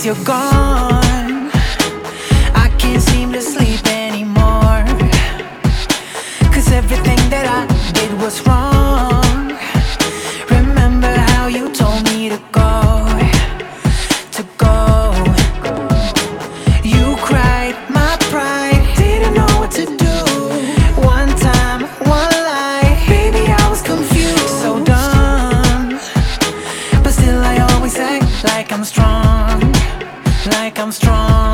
since you're gone, I can't seem to sleep anymore. 'Cause everything that I did was wrong. Remember how you told me to go, to go. You cried my pride, didn't know what to do. One time, one lie, baby I was confused. So dumb, but still I always act like I'm strong, like I'm strong.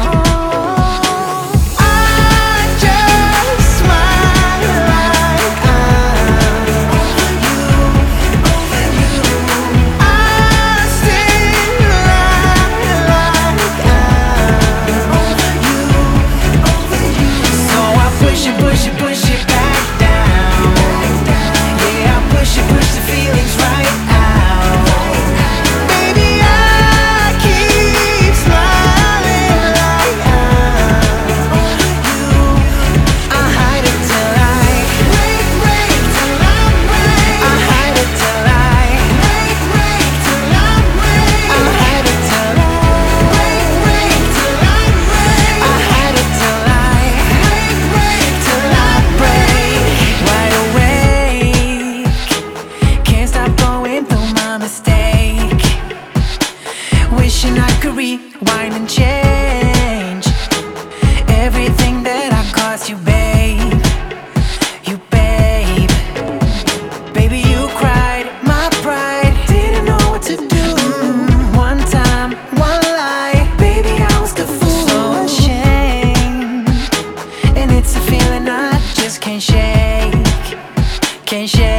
Wishing I could rewind and change everything that I caused you, babe. You, babe. Baby, you cried my pride, didn't know what to do. One time, one lie, baby, I was the fool. So ashamed, and it's a feeling I just can't shake, can't shake.